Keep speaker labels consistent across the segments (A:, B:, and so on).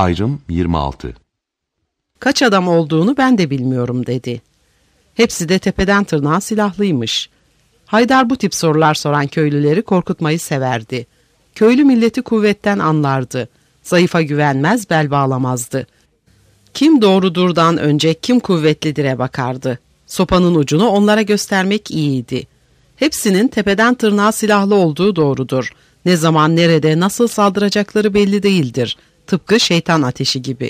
A: Ayrım 26.
B: Kaç adam olduğunu ben de bilmiyorum dedi. Hepsi de tepeden tırnağa silahlıymış. Haydar bu tip sorular soran köylüleri korkutmayı severdi. Köylü milleti kuvvetten anlardı. Zayıfa güvenmez, bel bağlamazdı. Kim doğrudurdan önce kim kuvvetlidir'e bakardı. Sopanın ucunu onlara göstermek iyiydi. Hepsinin tepeden tırnağa silahlı olduğu doğrudur. Ne zaman, nerede, nasıl saldıracakları belli değildir. Tıpkı şeytan ateşi gibi.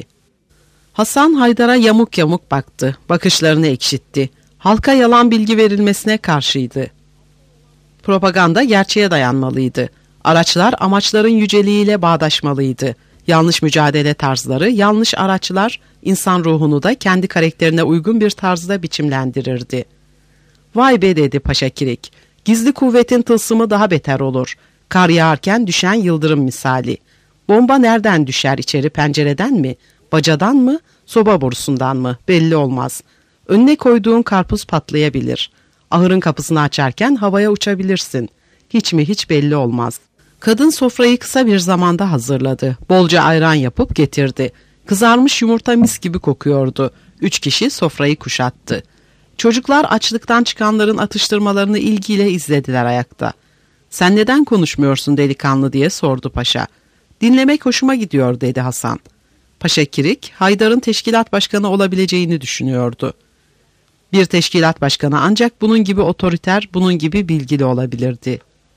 B: Hasan Haydar'a yamuk yamuk baktı. Bakışlarını ekşitti. Halka yalan bilgi verilmesine karşıydı. Propaganda gerçeğe dayanmalıydı. Araçlar amaçların yüceliğiyle bağdaşmalıydı. Yanlış mücadele tarzları, yanlış araçlar insan ruhunu da kendi karakterine uygun bir tarzda biçimlendirirdi. Vay be dedi Paşa Kirik. Gizli kuvvetin tılsımı daha beter olur. Kar yağarken düşen yıldırım misali. Bomba nereden düşer, içeri pencereden mi? Bacadan mı? Soba borusundan mı? Belli olmaz. Önüne koyduğun karpuz patlayabilir. Ahırın kapısını açarken havaya uçabilirsin. Hiç mi hiç belli olmaz. Kadın sofrayı kısa bir zamanda hazırladı. Bolca ayran yapıp getirdi. Kızarmış yumurta mis gibi kokuyordu. 3 kişi sofrayı kuşattı. Çocuklar açlıktan çıkanların atıştırmalarını ilgiyle izlediler ayakta. "Sen neden konuşmuyorsun delikanlı?" diye sordu paşa. "Dinlemek hoşuma gidiyor," dedi Hasan. Paşa Kirik, Haydar'ın teşkilat başkanı olabileceğini düşünüyordu. Bir teşkilat başkanı ancak bunun gibi otoriter, bunun gibi bilgili olabilirdi.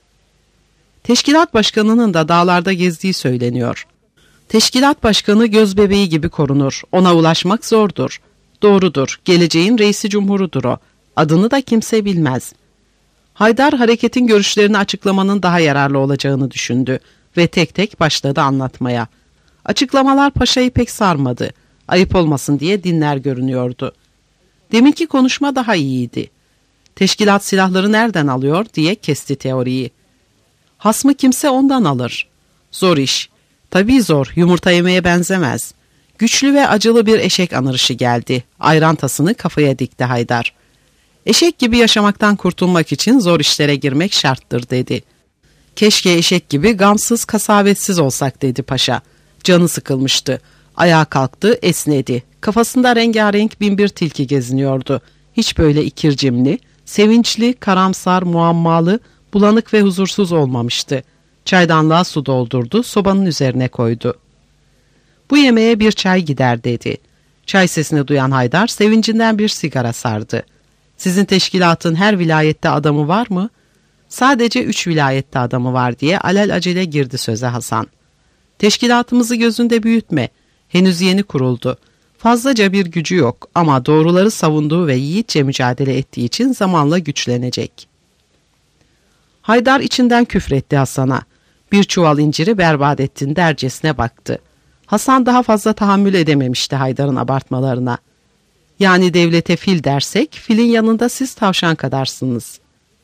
B: Teşkilat başkanının da dağlarda gezdiği söyleniyor. Teşkilat başkanı göz bebeği gibi korunur. Ona ulaşmak zordur. Doğrudur, geleceğin reisi cumhurudur o. Adını da kimse bilmez. Haydar hareketin görüşlerini açıklamanın daha yararlı olacağını düşündü ve tek tek başladı anlatmaya. Açıklamalar paşayı pek sarmadı. Ayıp olmasın diye dinler görünüyordu. Deminki konuşma daha iyiydi. Teşkilat silahları nereden alıyor diye kesti teoriyi. Hasmı kimse ondan alır. Zor iş. Tabii zor, yumurta yemeye benzemez. Güçlü ve acılı bir eşek anırışı geldi. Ayran tasını kafaya dikti Haydar. Eşek gibi yaşamaktan kurtulmak için zor işlere girmek şarttır dedi. Keşke eşek gibi gamsız, kasavetsiz olsak dedi paşa. Canı sıkılmıştı. Ayağa kalktı, esnedi. Kafasında rengarenk binbir tilki geziniyordu. Hiç böyle ikircimli, sevinçli, karamsar, muammalı, bulanık ve huzursuz olmamıştı. Çaydanlığa su doldurdu, sobanın üzerine koydu. "Bu yemeğe bir çay gider," dedi. Çay sesini duyan Haydar sevincinden bir sigara sardı. "Sizin teşkilatın her vilayette adamı var mı?" "Sadece 3 vilayette adamı var," diye alelacele girdi söze Hasan. "Teşkilatımızı gözünde büyütme. Henüz yeni kuruldu. Fazlaca bir gücü yok ama doğruları savunduğu ve yiğitçe mücadele ettiği için zamanla güçlenecek." Haydar içinden küfretti Hasan'a. Bir çuval inciri berbat ettin dercesine baktı. Hasan daha fazla tahammül edememişti Haydar'ın abartmalarına. "Yani devlete fil dersek, filin yanında siz tavşan kadarsınız."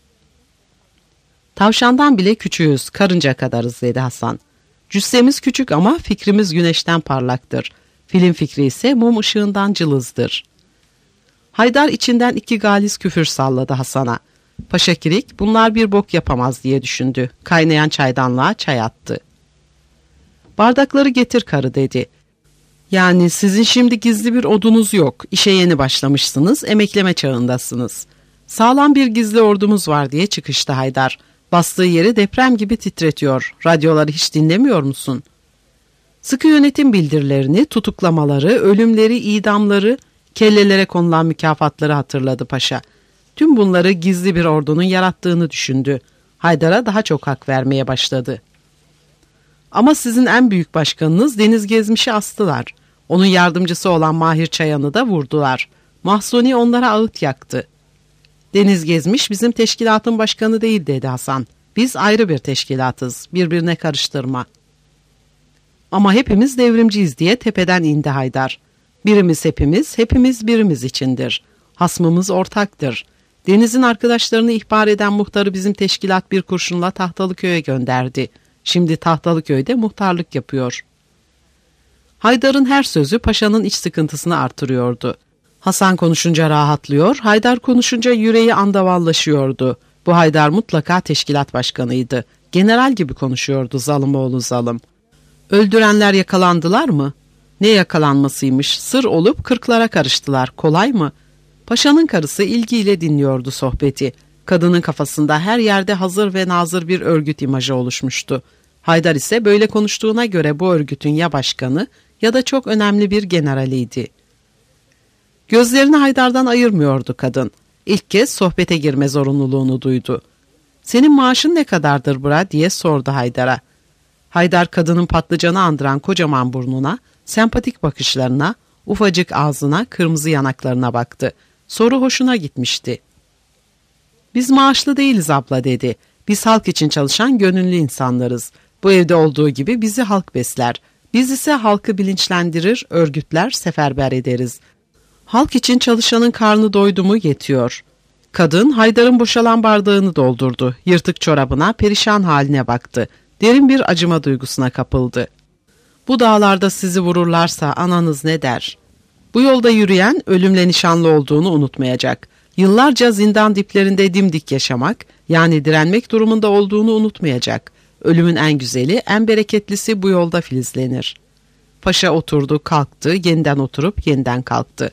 B: "Tavşandan bile küçüğüz, karınca kadarız," dedi Hasan. "Cüssemiz küçük ama fikrimiz güneşten parlaktır. Filin fikri ise mum ışığından cılızdır." Haydar içinden 2 galiz küfür salladı Hasan'a. Paşa Kirik bunlar bir bok yapamaz diye düşündü. Kaynayan çaydanlığa çay attı. "Bardakları getir karı," dedi. "Yani sizin şimdi gizli bir odunuz yok. İşe yeni başlamışsınız, emekleme çağındasınız. Sağlam bir gizli ordumuz var," diye çıkıştı Haydar. "Bastığı yeri deprem gibi titretiyor. Radyoları hiç dinlemiyor musun?" Sıkı yönetim bildirilerini, tutuklamaları, ölümleri, idamları, kellelere konulan mükafatları hatırladı paşa. Tüm bunları gizli bir ordunun yarattığını düşündü. Haydar'a daha çok hak vermeye başladı. "Ama sizin en büyük başkanınız Deniz Gezmiş'i astılar. Onun yardımcısı olan Mahir Çayan'ı da vurdular. Mahsuni onlara ağıt yaktı." "Deniz Gezmiş bizim teşkilatın başkanı değil," dedi Hasan. "Biz ayrı bir teşkilatız, birbirine karıştırma." "Ama hepimiz devrimciyiz," diye tepeden indi Haydar. "Birimiz hepimiz, hepimiz birimiz içindir. Hasmımız ortaktır. Deniz'in arkadaşlarını ihbar eden muhtarı bizim teşkilat bir kurşunla Tahtalıköy'e gönderdi. Şimdi Tahtalıköy'de muhtarlık yapıyor." Haydar'ın her sözü paşanın iç sıkıntısını artırıyordu. Hasan konuşunca rahatlıyor, Haydar konuşunca yüreği andavallaşıyordu. Bu Haydar mutlaka teşkilat başkanıydı. General gibi konuşuyordu, zalim oğlu zalim. "Öldürenler yakalandılar mı?" Ne yakalanmasıymış, sır olup kırklara karıştılar, kolay mı? Paşanın karısı ilgiyle dinliyordu sohbeti. Kadının kafasında her yerde hazır ve nazır bir örgüt imajı oluşmuştu. Haydar ise böyle konuştuğuna göre bu örgütün ya başkanı ya da çok önemli bir generaliydi. Gözlerini Haydar'dan ayırmıyordu kadın. İlk kez sohbete girme zorunluluğunu duydu. "Senin maaşın ne kadardır bra?" diye sordu Haydar'a. Haydar kadının patlıcanı andıran kocaman burnuna, sempatik bakışlarına, ufacık ağzına, kırmızı yanaklarına baktı. Soru hoşuna gitmişti. "Biz maaşlı değiliz abla," dedi. "Biz halk için çalışan gönüllü insanlarız. Bu evde olduğu gibi bizi halk besler. Biz ise halkı bilinçlendirir, örgütler, seferber ederiz. Halk için çalışanın karnı doydu mu yetiyor." Kadın Haydar'ın boşalan bardağını doldurdu. Yırtık çorabına, perişan haline baktı. Derin bir acıma duygusuna kapıldı. "Bu dağlarda sizi vururlarsa ananız ne der?" Bu yolda yürüyen ölümle nişanlı olduğunu unutmayacak. Yıllarca zindan diplerinde dimdik yaşamak, yani direnmek durumunda olduğunu unutmayacak. Ölümün en güzeli, en bereketlisi bu yolda filizlenir. Paşa oturdu, kalktı, yeniden oturup yeniden kalktı.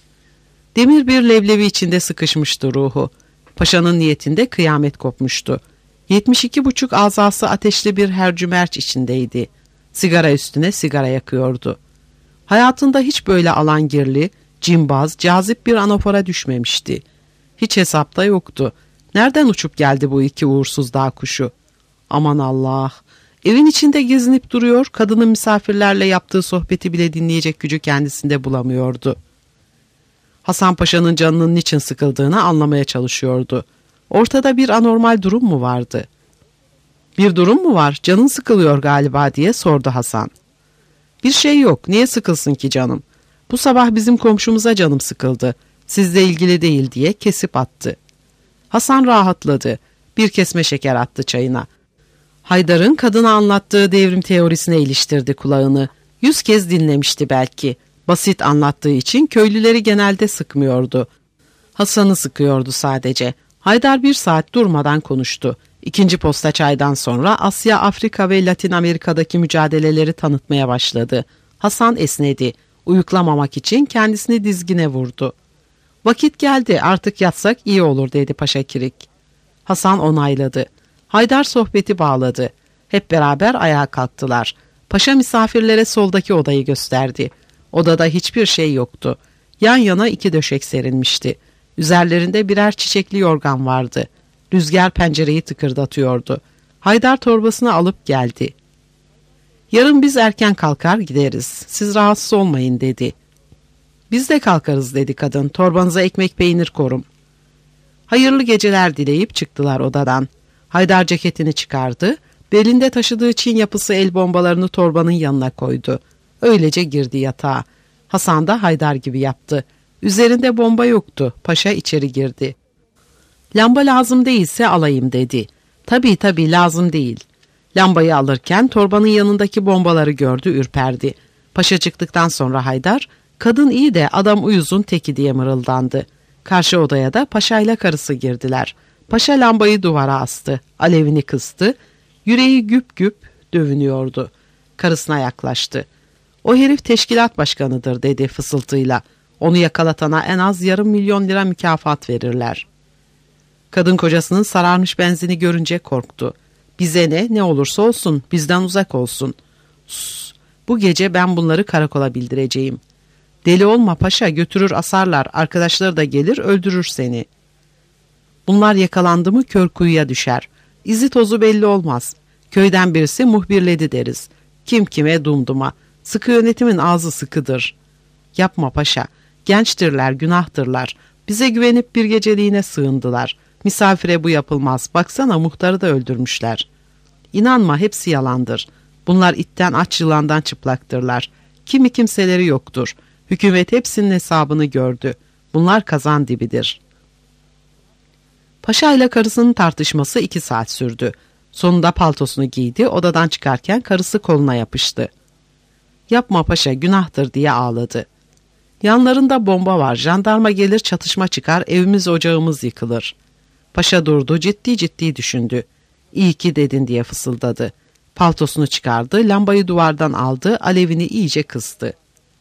B: Demir bir levlevi içinde sıkışmıştı ruhu. Paşanın niyetinde kıyamet kopmuştu. 72,5 azası ateşli bir hercümerç içindeydi. Sigara üstüne sigara yakıyordu. Hayatında hiç böyle alangirli, cimbaz, cazip bir anafora düşmemişti. Hiç hesapta yoktu. Nereden uçup geldi bu iki uğursuz dağ kuşu? Aman Allah! Evin içinde gezinip duruyor, kadının misafirlerle yaptığı sohbeti bile dinleyecek gücü kendisinde bulamıyordu. Hasan Paşa'nın canının niçin sıkıldığını anlamaya çalışıyordu. Ortada bir anormal durum mu vardı? "Bir durum mu var? Canın sıkılıyor galiba," diye sordu Hasan. "Bir şey yok. Niye sıkılsın ki canım? Bu sabah bizim komşumuza canım sıkıldı. Sizle ilgili değil," diye kesip attı. Hasan rahatladı. Bir kesme şeker attı çayına. Haydar'ın kadına anlattığı devrim teorisine iliştirdi kulağını. 100 kez dinlemişti belki. Basit anlattığı için köylüleri genelde sıkmıyordu. Hasan'ı sıkıyordu sadece. Haydar 1 saat durmadan konuştu. 2. posta çaydan sonra Asya, Afrika ve Latin Amerika'daki mücadeleleri tanıtmaya başladı. Hasan esnedi. Uyuklamamak için kendisini dizgine vurdu. "Vakit geldi, artık yatsak iyi olur," dedi Paşa Kirik. Hasan onayladı. Haydar sohbeti bağladı. Hep beraber ayağa kalktılar. Paşa misafirlere soldaki odayı gösterdi. Odada hiçbir şey yoktu. Yan yana 2 döşek serilmişti. Üzerlerinde birer çiçekli yorgan vardı. Rüzgar pencereyi tıkırdatıyordu. Haydar torbasını alıp geldi. "Yarın biz erken kalkar gideriz. Siz rahatsız olmayın," dedi. "Biz de kalkarız," dedi kadın. "Torbanıza ekmek peynir korum." Hayırlı geceler dileyip çıktılar odadan. Haydar ceketini çıkardı. Belinde taşıdığı Çin yapısı el bombalarını torbanın yanına koydu. Öylece girdi yatağa. Hasan da Haydar gibi yaptı. Üzerinde bomba yoktu. Paşa içeri girdi. "Lamba lazım değilse alayım," dedi. Tabii lazım değil." Lambayı alırken torbanın yanındaki bombaları gördü, ürperdi. Paşa çıktıktan sonra Haydar, "Kadın iyi de adam uyuzun teki," diye mırıldandı. Karşı odaya da paşayla karısı girdiler. Paşa lambayı duvara astı. Alevini kıstı. Yüreği güp güp dövünüyordu. Karısına yaklaştı. "O herif teşkilat başkanıdır," dedi fısıltıyla. "Onu yakalatana en az $500,000 mükafat verirler." Kadın kocasının sararmış benzini görünce korktu. "Bize ne olursa olsun, bizden uzak olsun." "Sus, bu gece ben bunları karakola bildireceğim." "Deli olma paşa, götürür asarlar, arkadaşları da gelir öldürür seni." "Bunlar yakalandı mı kör kuyuya düşer. İzi tozu belli olmaz. Köyden birisi muhbirledi deriz. Kim kime dumduma. Sıkı yönetimin ağzı sıkıdır." "Yapma paşa, gençtirler, günahtırlar. Bize güvenip bir geceliğine sığındılar. Misafire bu yapılmaz. Baksana muhtarı da öldürmüşler." "İnanma, hepsi yalandır. Bunlar itten aç yılandan çıplaktırlar. Kimi kimseleri yoktur. Hükümet hepsinin hesabını gördü. Bunlar kazan dibidir." Paşa ile karısının tartışması 2 saat sürdü. Sonunda paltosunu giydi, odadan çıkarken karısı koluna yapıştı. "Yapma paşa, günahtır," diye ağladı. "Yanlarında bomba var, jandarma gelir, çatışma çıkar, evimiz ocağımız yıkılır." Paşa durdu, ciddi ciddi düşündü. "İyi ki dedin," diye fısıldadı. Paltosunu çıkardı, lambayı duvardan aldı, alevini iyice kıstı.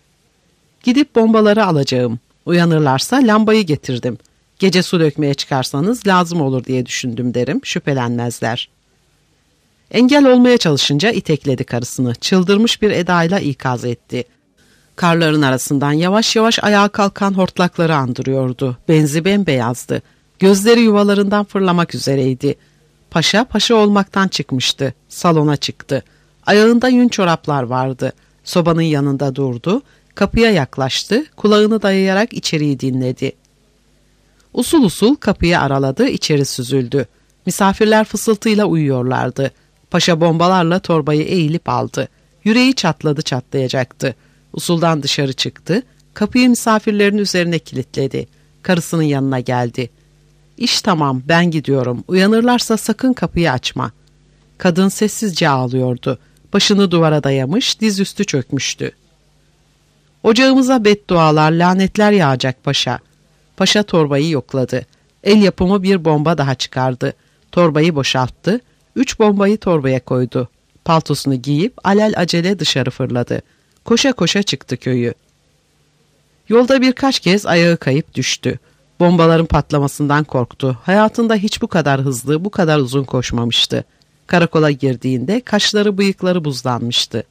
B: Gidip bombaları alacağım. Uyanırlarsa lambayı getirdim. Gece su dökmeye çıkarsanız lazım olur diye düşündüm derim, şüphelenmezler. Engel olmaya çalışınca itekledi karısını. Çıldırmış bir edayla ikaz etti. Karların arasından yavaş yavaş ayağa kalkan hortlakları andırıyordu. Benzi bembeyazdı. Gözleri yuvalarından fırlamak üzereydi. Paşa olmaktan çıkmıştı. Salona çıktı. Ayağında yün çoraplar vardı. Sobanın yanında durdu. Kapıya yaklaştı. Kulağını dayayarak içeriği dinledi. Usul usul kapıyı araladı, içeri süzüldü. Misafirler fısıltıyla uyuyorlardı. Paşa bombalarla torbayı eğilip aldı. Yüreği çatladı çatlayacaktı. Usuldan dışarı çıktı. Kapıyı misafirlerin üzerine kilitledi. Karısının yanına geldi. İş tamam, ben gidiyorum. Uyanırlarsa sakın kapıyı açma. Kadın sessizce ağlıyordu. Başını duvara dayamış, dizüstü çökmüştü. Ocağımıza beddualar, lanetler yağacak paşa. Paşa torbayı yokladı. El yapımı bir bomba daha çıkardı. Torbayı boşalttı. 3 bombayı torbaya koydu. Paltosunu giyip alelacele dışarı fırladı. Koşa koşa çıktı köyü. Yolda birkaç kez ayağı kayıp düştü. Bombaların patlamasından korktu. Hayatında hiç bu kadar hızlı, bu kadar uzun koşmamıştı. Karakola girdiğinde kaşları bıyıkları buzlanmıştı.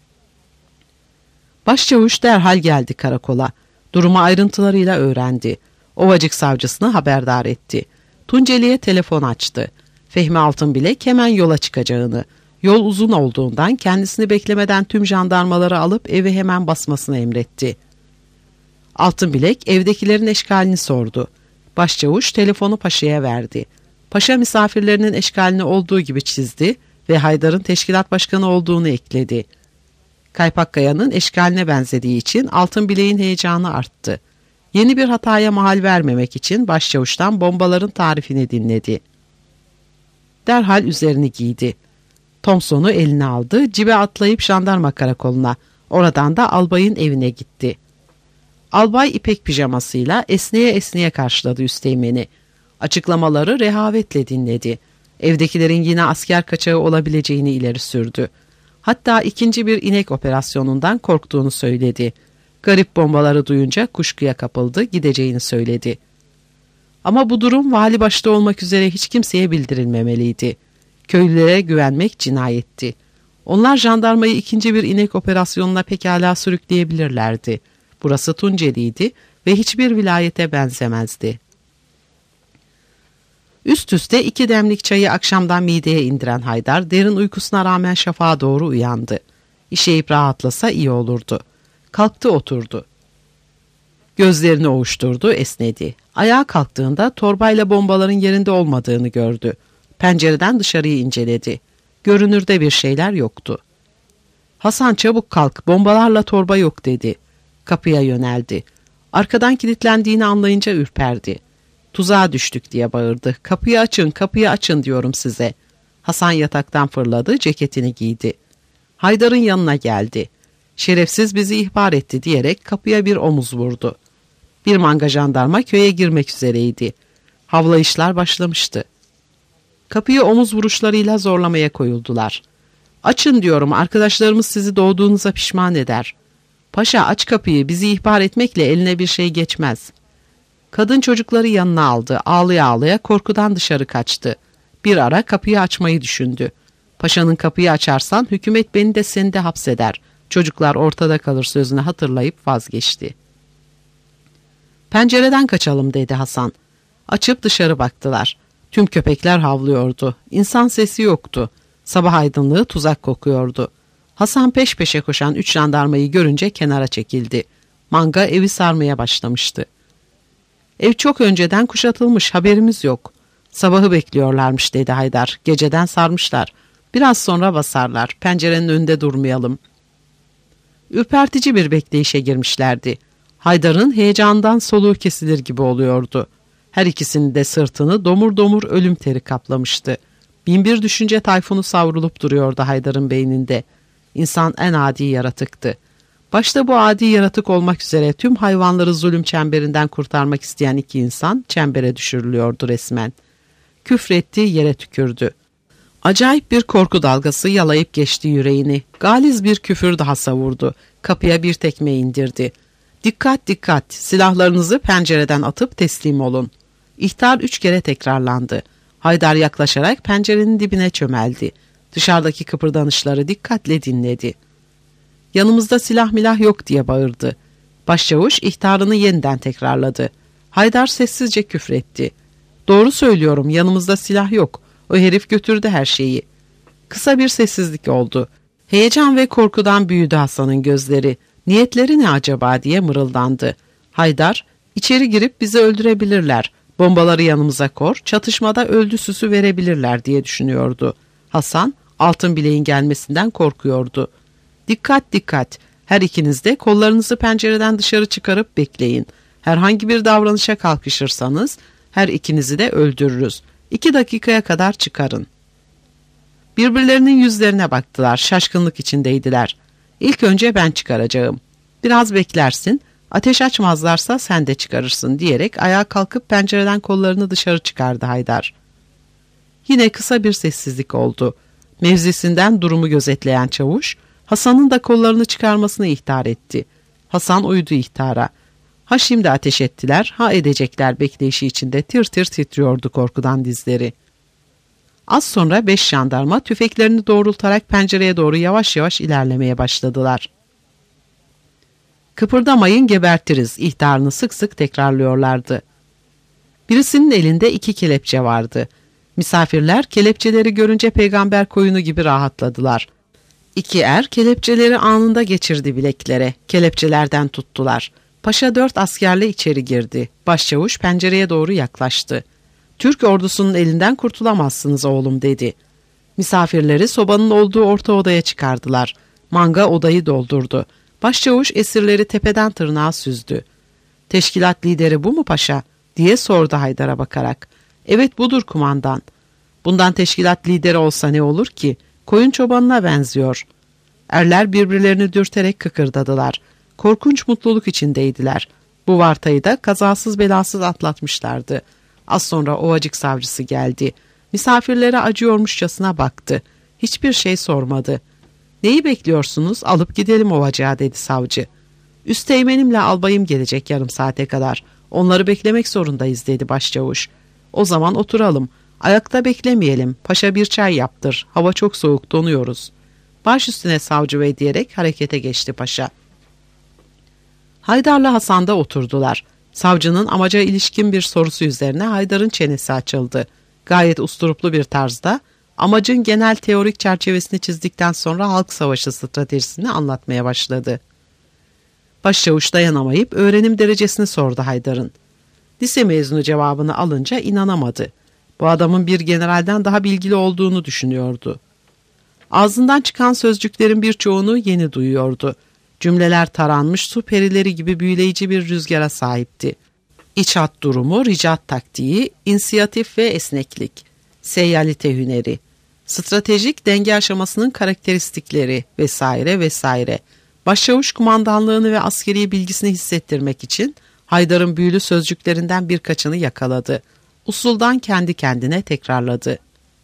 B: Başçavuş derhal geldi karakola. Durumu ayrıntılarıyla öğrendi. Ovacık savcısını haberdar etti. Tunceli'ye telefon açtı. Fehmi Altınbilek hemen yola çıkacağını, yol uzun olduğundan kendisini beklemeden tüm jandarmaları alıp evi hemen basmasını emretti. Altınbilek evdekilerin eşkalini sordu. Başçavuş telefonu paşaya verdi. Paşa misafirlerinin eşkalini olduğu gibi çizdi ve Haydar'ın teşkilat başkanı olduğunu ekledi. Kaypakkaya'nın eşkaline benzediği için Altınbilek'in heyecanı arttı. Yeni bir hataya mahal vermemek için başçavuştan bombaların tarifini dinledi. Derhal üzerini giydi. Thompson'u eline aldı, cibe atlayıp jandarma karakoluna, oradan da albayın evine gitti. Albay ipek pijamasıyla esneye esneye karşıladı üsteğmeni. Açıklamaları rehavetle dinledi. Evdekilerin yine asker kaçağı olabileceğini ileri sürdü. Hatta ikinci bir inek operasyonundan korktuğunu söyledi. Garip bombaları duyunca kuşkuya kapıldı, gideceğini söyledi. Ama bu durum vali başta olmak üzere hiç kimseye bildirilmemeliydi. Köylülere güvenmek cinayetti. Onlar jandarmayı ikinci bir inek operasyonuna pekala sürükleyebilirlerdi. Burası Tunceli'ydi ve hiçbir vilayete benzemezdi. Üst üste 2 demlik çayı akşamdan mideye indiren Haydar derin uykusuna rağmen şafağa doğru uyandı. İşeyip rahatlasa iyi olurdu. Kalktı oturdu. Gözlerini ovuşturdu, esnedi. Ayağa kalktığında torbayla bombaların yerinde olmadığını gördü. Pencereden dışarıyı inceledi. Görünürde bir şeyler yoktu. Hasan çabuk kalk, bombalarla torba yok dedi. Kapıya yöneldi. Arkadan kilitlendiğini anlayınca ürperdi. Tuzağa düştük diye bağırdı. Kapıyı açın, kapıyı açın diyorum size. Hasan yataktan fırladı, ceketini giydi. Haydar'ın yanına geldi. Şerefsiz bizi ihbar etti diyerek kapıya bir omuz vurdu. Bir manga jandarma köye girmek üzereydi. Havlayışlar başlamıştı. Kapıyı omuz vuruşlarıyla zorlamaya koyuldular. Açın diyorum, arkadaşlarımız sizi doğduğunuza pişman eder. Paşa aç kapıyı, bizi ihbar etmekle eline bir şey geçmez. Kadın çocukları yanına aldı, ağlaya ağlaya korkudan dışarı kaçtı. Bir ara kapıyı açmayı düşündü. Paşanın kapıyı açarsan hükümet beni de seni de hapseder. Çocuklar ortada kalır sözünü hatırlayıp vazgeçti. Pencereden kaçalım dedi Hasan. Açıp dışarı baktılar. Tüm köpekler havlıyordu. İnsan sesi yoktu. Sabah aydınlığı tuzak kokuyordu. Hasan peş peşe koşan 3 jandarmayı görünce kenara çekildi. Manga evi sarmaya başlamıştı. Ev çok önceden kuşatılmış, haberimiz yok. Sabahı bekliyorlarmış dedi Haydar. Geceden sarmışlar. Biraz sonra basarlar. Pencerenin önünde durmayalım. Ürpertici bir bekleyişe girmişlerdi. Haydar'ın heyecandan soluğu kesilir gibi oluyordu. Her ikisinin de sırtını domur domur ölüm teri kaplamıştı. Binbir düşünce tayfunu savrulup duruyordu Haydar'ın beyninde. İnsan en adi yaratıktı. Başta bu adi yaratık olmak üzere tüm hayvanları zulüm çemberinden kurtarmak isteyen 2 insan çembere düşürülüyordu resmen. Küfretti, yere tükürdü. Acayip bir korku dalgası yalayıp geçti yüreğini. Galiz bir küfür daha savurdu. Kapıya bir tekme indirdi. Dikkat dikkat, silahlarınızı pencereden atıp teslim olun. İhtar 3 kere tekrarlandı. Haydar yaklaşarak pencerenin dibine çömeldi. Dışarıdaki kıpırdanışları dikkatle dinledi. Yanımızda silah milah yok diye bağırdı. Başçavuş ihtarını yeniden tekrarladı. Haydar sessizce küfretti. Doğru söylüyorum, yanımızda silah yok. O herif götürdü her şeyi. Kısa bir sessizlik oldu. Heyecan ve korkudan büyüdü Hasan'ın gözleri. Niyetleri ne acaba diye mırıldandı. Haydar, içeri girip bizi öldürebilirler. Bombaları yanımıza kor, çatışmada öldü süsü verebilirler diye düşünüyordu. Hasan, altın bileğin gelmesinden korkuyordu. Dikkat dikkat, her ikiniz de kollarınızı pencereden dışarı çıkarıp bekleyin. Herhangi bir davranışa kalkışırsanız her ikinizi de öldürürüz. 2 dakikaya kadar çıkarın. Birbirlerinin yüzlerine baktılar, şaşkınlık içindeydiler. İlk önce ben çıkaracağım. Biraz beklersin, ateş açmazlarsa sen de çıkarırsın diyerek ayağa kalkıp pencereden kollarını dışarı çıkardı Haydar. Yine kısa bir sessizlik oldu. Mevzisinden durumu gözetleyen çavuş, Hasan'ın da kollarını çıkarmasını ihtar etti. Hasan uydu ihtara. Ha şimdi ateş ettiler, ha edecekler bekleyişi içinde tir tir titriyordu korkudan dizleri. Az sonra 5 jandarma tüfeklerini doğrultarak pencereye doğru yavaş yavaş ilerlemeye başladılar. Kıpırdamayın gebertiriz ihtarını sık sık tekrarlıyorlardı. Birisinin elinde 2 kelepçe vardı. Misafirler kelepçeleri görünce peygamber koyunu gibi rahatladılar. 2 er kelepçeleri anında geçirdi bileklere. Kelepçelerden tuttular. Paşa 4 askerle içeri girdi. Başçavuş pencereye doğru yaklaştı. Türk ordusunun elinden kurtulamazsınız oğlum dedi. Misafirleri sobanın olduğu orta odaya çıkardılar. Manga odayı doldurdu. Başçavuş esirleri tepeden tırnağa süzdü. Teşkilat lideri bu mu paşa? Diye sordu Haydar'a bakarak. Evet budur kumandan. Bundan teşkilat lideri olsa ne olur ki? Koyun çobanına benziyor. Erler birbirlerini dürterek kıkırdadılar. Korkunç mutluluk içindeydiler. Bu vartayı da kazasız belasız atlatmışlardı. Az sonra ovacık savcısı geldi. Misafirlere acıyormuşçasına baktı. Hiçbir şey sormadı. Neyi bekliyorsunuz? Alıp gidelim ovacığa dedi savcı. Üsteğmenimle albayım gelecek yarım saate kadar. Onları beklemek zorundayız dedi başçavuş. O zaman oturalım. Ayakta beklemeyelim. Paşa bir çay yaptır. Hava çok soğuk, donuyoruz. Baş üstüne savcı bey diyerek harekete geçti paşa. Haydar'la Hasan da oturdular. Savcının amaca ilişkin bir sorusu üzerine Haydar'ın çenesi açıldı. Gayet usturuplu bir tarzda amacın genel teorik çerçevesini çizdikten sonra halk savaşı stratejisini anlatmaya başladı. Başçavuş dayanamayıp öğrenim derecesini sordu Haydar'ın. Lise mezunu cevabını alınca inanamadı. Bu adamın bir generalden daha bilgili olduğunu düşünüyordu. Ağzından çıkan sözcüklerin birçoğunu yeni duyuyordu. Cümleler taranmış su perileri gibi büyüleyici bir rüzgara sahipti. İç hat durumu, ricat taktiği, inisiyatif ve esneklik, seyyalite hüneri, stratejik denge aşamasının karakteristikleri vesaire vesaire. Başçavuş kumandanlığını ve askeri bilgisini hissettirmek için Haydar'ın büyülü sözcüklerinden birkaçını yakaladı. Usuldan kendi kendine tekrarladı.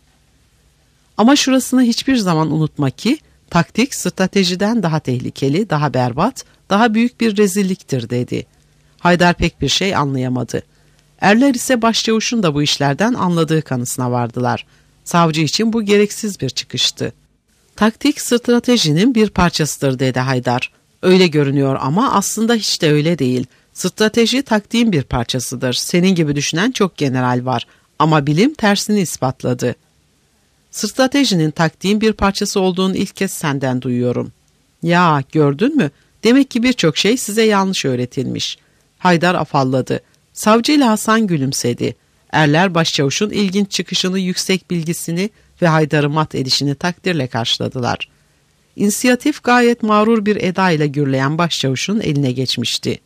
B: Ama şurasını hiçbir zaman unutma ki, taktik stratejiden daha tehlikeli, daha berbat, daha büyük bir rezilliktir dedi. Haydar pek bir şey anlayamadı. Erler ise başçavuşun da bu işlerden anladığı kanısına vardılar. Savcı için bu gereksiz bir çıkıştı. Taktik stratejinin bir parçasıdır dedi Haydar. Öyle görünüyor ama aslında hiç de öyle değil. Strateji taktiğin bir parçasıdır. Senin gibi düşünen çok general var ama bilim tersini ispatladı. Stratejinin taktiğin bir parçası olduğunu ilk kez senden duyuyorum. Ya gördün mü? Demek ki birçok şey size yanlış öğretilmiş. Haydar afalladı. Savcı ile Hasan gülümsedi. Erler başçavuşun ilginç çıkışını, yüksek bilgisini ve Haydar'ı mat edişini takdirle karşıladılar. İnisiyatif gayet mağrur bir eda ile gürleyen başçavuşun eline geçmişti.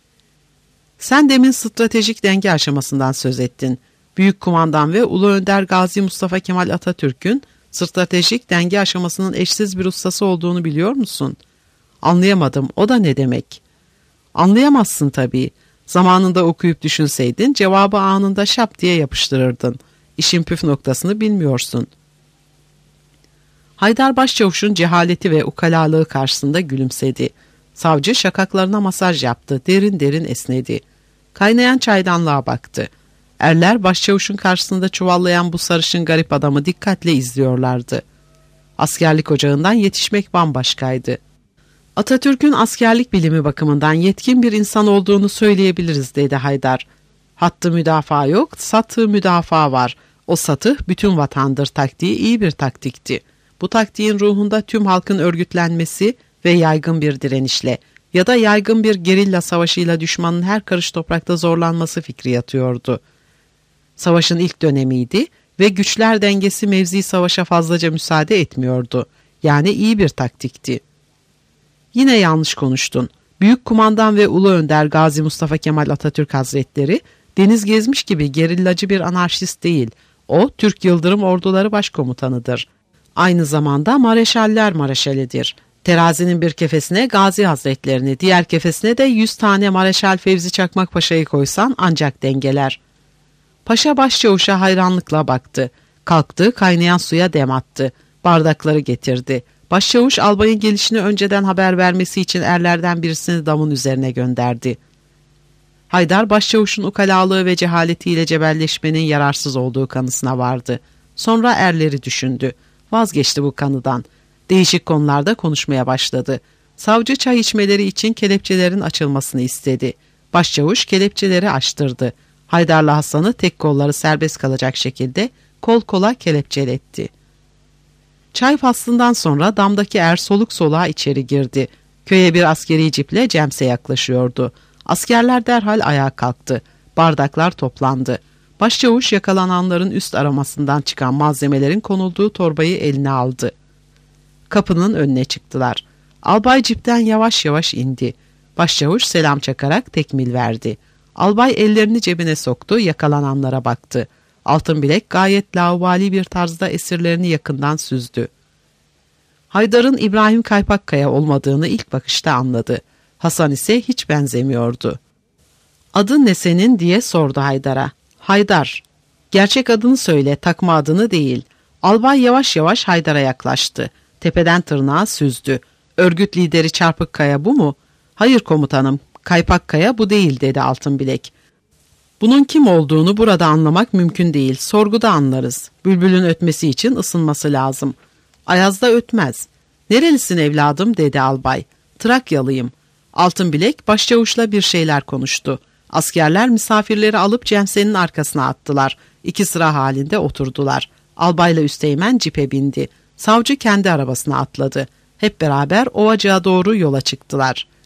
B: Sen demin stratejik denge aşamasından söz ettin. Büyük kumandan ve Ulu Önder Gazi Mustafa Kemal Atatürk'ün stratejik denge aşamasının eşsiz bir ustası olduğunu biliyor musun? Anlayamadım, o da ne demek? Anlayamazsın tabii. Zamanında okuyup düşünseydin cevabı anında şap diye yapıştırırdın. İşin püf noktasını bilmiyorsun. Haydar başçavuşun cehaleti ve ukalalığı karşısında gülümsedi. Savcı şakaklarına masaj yaptı, derin derin esnedi. Kaynayan çaydanlığa baktı. Erler başçavuşun karşısında çuvallayan bu sarışın garip adamı dikkatle izliyorlardı. Askerlik ocağından yetişmek bambaşkaydı. Atatürk'ün askerlik bilimi bakımından yetkin bir insan olduğunu söyleyebiliriz dedi Haydar. Hattı müdafaa yok, satı müdafaa var. O satı bütün vatandır taktiği iyi bir taktikti. Bu taktiğin ruhunda tüm halkın örgütlenmesi ve yaygın bir direnişle ya da yaygın bir gerilla savaşıyla düşmanın her karış toprakta zorlanması fikri yatıyordu. Savaşın ilk dönemiydi ve güçler dengesi mevzi savaşa fazlaca müsaade etmiyordu. Yani iyi bir taktikti. Yine yanlış konuştun. Büyük kumandan ve ulu önder Gazi Mustafa Kemal Atatürk Hazretleri deniz gezmiş gibi gerillacı bir anarşist değil. O Türk Yıldırım Orduları Başkomutanıdır. Aynı zamanda Mareşaller Mareşalidir. Terazinin bir kefesine Gazi Hazretlerini, diğer kefesine de 100 tane Mareşal Fevzi Çakmak Paşa'yı koysan ancak dengeler. Paşa başçavuşa hayranlıkla baktı. Kalktı, kaynayan suya dem attı. Bardakları getirdi. Başçavuş albayın gelişini önceden haber vermesi için erlerden birisini damın üzerine gönderdi. Haydar başçavuşun ukalalığı ve cehaletiyle cebelleşmenin yararsız olduğu kanısına vardı. Sonra erleri düşündü. Vazgeçti bu kanıdan. Değişik konularda konuşmaya başladı. Savcı çay içmeleri için kelepçelerin açılmasını istedi. Başçavuş kelepçeleri açtırdı. Haydar'la Hasan'ı tek kolları serbest kalacak şekilde kol kola kelepçeletti. Çay faslından sonra damdaki er soluk soluğa içeri girdi. Köye bir askeri ciple Cems'e yaklaşıyordu. Askerler derhal ayağa kalktı. Bardaklar toplandı. Başçavuş yakalananların üst aramasından çıkan malzemelerin konulduğu torbayı eline aldı. Kapının önüne çıktılar. Albay cipten yavaş yavaş indi. Başçavuş selam çakarak tekmil verdi. Albay ellerini cebine soktu, yakalananlara baktı. Altınbilek gayet laubali bir tarzda esirlerini yakından süzdü. Haydar'ın İbrahim Kaypakkaya olmadığını ilk bakışta anladı. Hasan ise hiç benzemiyordu. "Adın ne senin?" diye sordu Haydar'a. "Haydar." "Gerçek adını söyle, takma adını değil." Albay yavaş yavaş Haydar'a yaklaştı. Tepeden tırnağa süzdü. "Örgüt lideri Çarpıkkaya bu mu?" "Hayır komutanım, Kaypakkaya bu değil," dedi Altınbilek. "Bunun kim olduğunu burada anlamak mümkün değil. Sorguda anlarız. Bülbülün ötmesi için ısınması lazım." "Ayaz'da ötmez." "Nerelisin evladım?" dedi albay. "Trakyalıyım." Altınbilek başçavuşla bir şeyler konuştu. Askerler misafirleri alıp Cemse'nin arkasına attılar. 2 sıra halinde oturdular. Albayla üsteğmen cipe bindi. Savcı kendi arabasına atladı. Hep beraber Ovacık'a doğru yola çıktılar.